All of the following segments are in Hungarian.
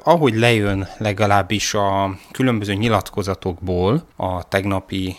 ahogy lejön legalábbis a különböző nyilatkozatokból a tegnapi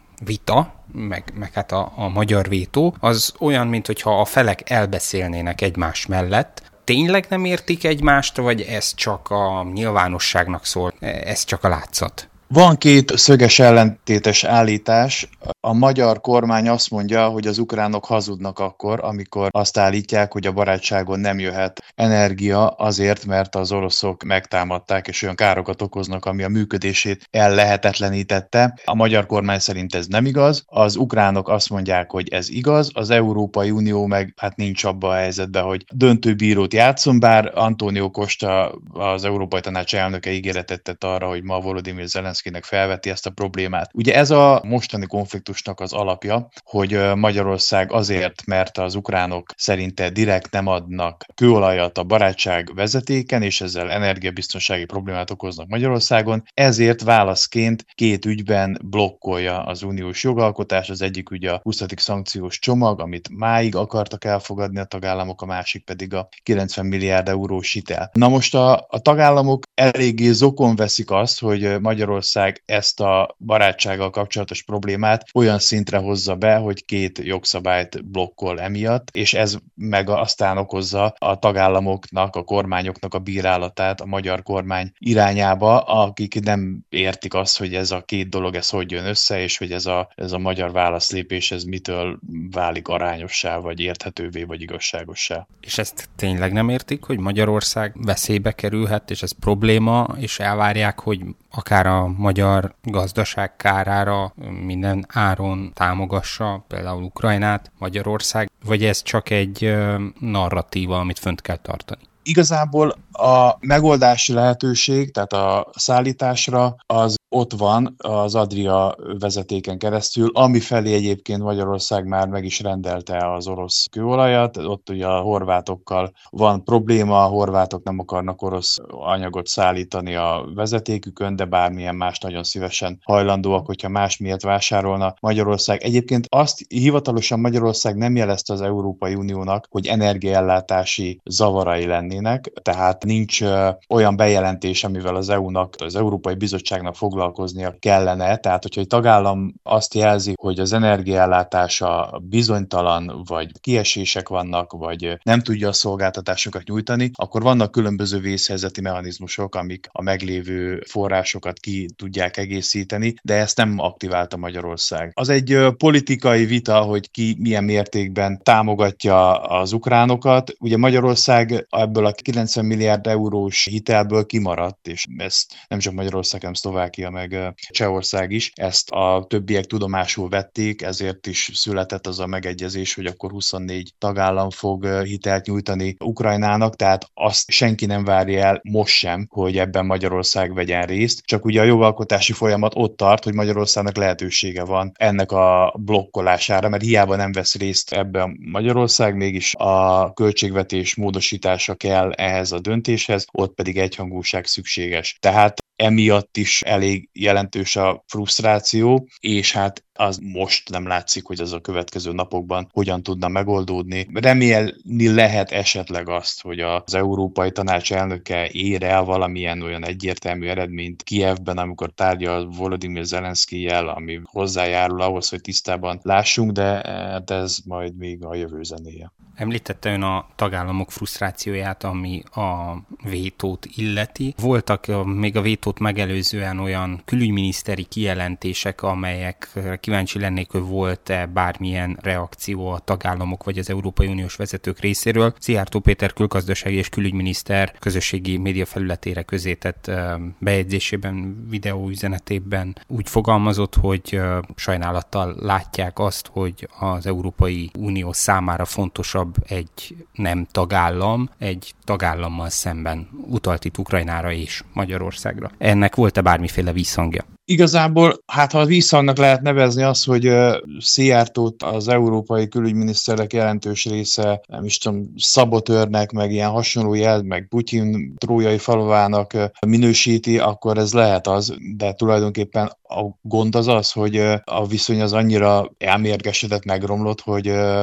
vita, meg hát a magyar vétó, az olyan, mintha a felek elbeszélnének egymás mellett. Tényleg nem értik egymást, vagy ez csak a nyilvánosságnak szól, ez csak a látszat? Van két szöges ellentétes állítás. A magyar kormány azt mondja, hogy az ukránok hazudnak akkor, amikor azt állítják, hogy a barátságon nem jöhet energia azért, mert az oroszok megtámadták és olyan károkat okoznak, ami a működését ellehetetlenítette. A magyar kormány szerint ez nem igaz. Az ukránok azt mondják, hogy ez igaz. Az Európai Unió meg hát nincs abban a helyzetben, hogy döntőbírót játszon, bár Antonio Costa, az Európai Tanács elnöke ígéretet tett arra, hogy ma Volodymyr Zelenszkijnek felveti ezt a problémát. Ugye ez a mostani konfliktusnak az alapja, hogy Magyarország azért, mert az ukránok szerinte direkt nem adnak kőolajat a barátság vezetéken, és ezzel energiabiztonsági problémát okoznak Magyarországon, ezért válaszként két ügyben blokkolja az uniós jogalkotás. Az egyik ugye a 20. szankciós csomag, amit máig akartak elfogadni a tagállamok, a másik pedig a 90 milliárd eurós hitel. Na most a tagállamok eléggé zokon veszik azt, hogy Magyarország ezt a barátsággal kapcsolatos problémát olyan szintre hozza be, hogy két jogszabályt blokkol emiatt, és ez meg aztán okozza a tagállamoknak, a kormányoknak a bírálatát a magyar kormány irányába, akik nem értik azt, hogy ez a két dolog, ez hogy jön össze, és hogy ez a magyar válaszlépés, ez mitől válik arányossá, vagy érthetővé, vagy igazságossá. És ezt tényleg nem értik, hogy Magyarország veszélybe kerülhet, és ez probléma, és elvárják, hogy akár a magyar gazdaság kárára minden áron támogassa például Ukrajnát, Magyarország, vagy ez csak egy narratíva, amit fönt kell tartani? Igazából a megoldási lehetőség, tehát a szállításra az ott van az Adria vezetéken keresztül, ami felé egyébként Magyarország már meg is rendelte az orosz kőolajat. Ott ugye a horvátokkal van probléma, a horvátok nem akarnak orosz anyagot szállítani a vezetékükön, de bármilyen más nagyon szívesen hajlandóak, hogyha más miatt vásárolna Magyarország. Egyébként azt hivatalosan Magyarország nem jelezte az Európai Uniónak, hogy energiaellátási zavarai lennének, tehát nincs olyan bejelentés, amivel az EU-nak, az Európai Bizottságnak foglalkoznia kellene. Tehát, hogyha egy tagállam azt jelzi, hogy az energiaellátása bizonytalan, vagy kiesések vannak, vagy nem tudja a szolgáltatásokat nyújtani, akkor vannak különböző vészhelyzeti mechanizmusok, amik a meglévő forrásokat ki tudják egészíteni, de ezt nem aktiválta Magyarország. Az egy politikai vita, hogy ki milyen mértékben támogatja az ukránokat. Ugye Magyarország ebből a 90 milliárd eurós hitelből kimaradt, és ezt nem csak Magyarország, hanem Szlovákia meg Csehország is, ezt a többiek tudomásul vették, ezért is született az a megegyezés, hogy akkor 24 tagállam fog hitelt nyújtani Ukrajnának, tehát azt senki nem várja el most sem, hogy ebben Magyarország vegyen részt, csak ugye a jogalkotási folyamat ott tart, hogy Magyarországnak lehetősége van ennek a blokkolására, mert hiába nem vesz részt ebben Magyarország, mégis a költségvetés módosítása kell ehhez a döntéshez, ott pedig egyhangúság szükséges. Tehát emiatt is elég jelentős a frusztráció, és hát az most nem látszik, hogy az a következő napokban hogyan tudna megoldódni. Remélni lehet esetleg azt, hogy az Európai Tanács elnöke ér el valamilyen olyan egyértelmű eredményt Kijevben, amikor tárgyal Volodymyr Zelenszkijjel, ami hozzájárul ahhoz, hogy tisztában lássunk, de ez majd még a jövő zenéje. Említette ön a tagállamok frusztrációját, ami a vétót illeti. Voltak még a vétót megelőzően olyan külügyminiszteri kijelentések, amelyek kíváncsi lennék, hogy volt-e bármilyen reakció a tagállamok vagy az Európai Uniós vezetők részéről. Szijjártó Péter külgazdasági és külügyminiszter közösségi médiafelületére közzétett bejegyzésében, videóüzenetében úgy fogalmazott, hogy sajnálattal látják azt, hogy az Európai Unió számára fontosabb egy nem tagállam, egy tagállammal szemben, utalt itt Ukrajnára és Magyarországra. Ennek volt-e bármiféle visszhangja? Igazából, hát ha visszhangnak lehet nevezni azt, hogy Szijjártót az európai külügyminiszterek jelentős része, nem is tudom, szabotőrnek, meg ilyen hasonló jel, meg Putyin trójai falovának minősíti, akkor ez lehet az, de tulajdonképpen a gond az, hogy a viszony az annyira elmérgesedett, megromlott, hogy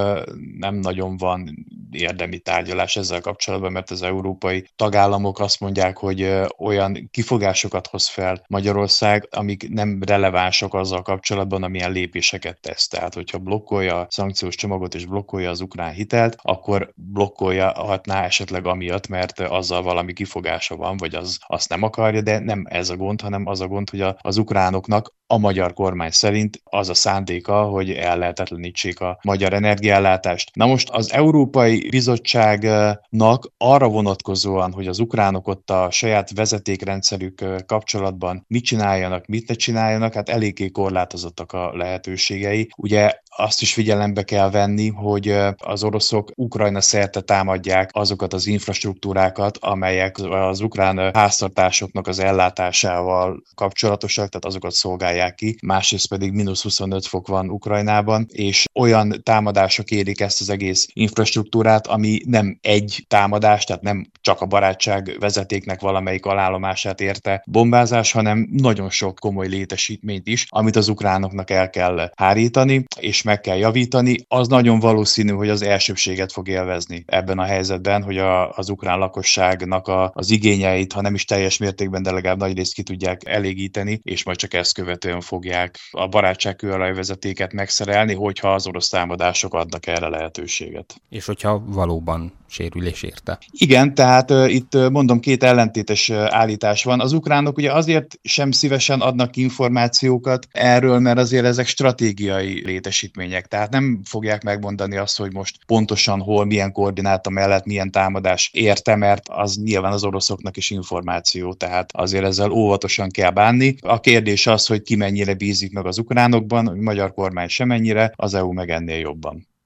nem nagyon van érdemi tárgyalás ezzel kapcsolatban, mert az európai tagállamok azt mondják, hogy olyan kifogásokat hoz fel Magyarország, amik nem relevánsak azzal kapcsolatban, amilyen lépéseket tesz. Tehát, hogyha blokkolja a szankciós csomagot és blokkolja az ukrán hitelt, akkor blokkolhatná esetleg amiatt, mert azzal valami kifogása van, vagy azt nem akarja, de nem ez a gond, hanem az a gond, hogy az ukránoknak a magyar kormány szerint az a szándéka, hogy ellehetetlenítsék a magyar energiaellátást. Na most az Európai Bizottságnak arra vonatkozóan, hogy az ukránok ott a saját vezetékrendszerük kapcsolatban mit csináljanak, mit ne csináljanak, hát eléggé korlátozottak a lehetőségei. Ugye azt is figyelembe kell venni, hogy az oroszok Ukrajna szerte támadják azokat az infrastruktúrákat, amelyek az ukrán háztartásoknak az ellátásával kapcsolatosak, tehát azokat szolgálják ki. Másrészt pedig -25 fok van Ukrajnában, és olyan támadások érik ezt az egész infrastruktúrát, ami nem egy támadás, tehát nem csak a barátság vezetéknek valamelyik alállomását érte bombázás, hanem nagyon sok komoly létesítményt is, amit az ukránoknak el kell hárítani, és meg kell javítani. Az nagyon valószínű, hogy az elsőbséget fog élvezni ebben a helyzetben, hogy az ukrán lakosságnak az igényeit, ha nem is teljes mértékben, de legalább nagy részt ki tudják elégíteni, és majd csak ezt követően fogják a barátságkőolajvezetéket megszerelni, hogyha az orosz támadások adnak erre lehetőséget. És hogyha valóban sérülés érte. Igen, tehát itt mondom, két ellentétes állítás van. Az ukránok ugye azért sem szívesen adnak információkat erről, mert azért ezek stratégiai létesítmények. Tehát nem fogják megmondani azt, hogy most pontosan hol, milyen koordináta mellett milyen támadás érte, mert az nyilván az oroszoknak is információ, tehát azért ezzel óvatosan kell bánni. A kérdés az, hogy ki mennyire bízik meg az ukránokban, a magyar kormány semennyire, az EU meg ennél jobban.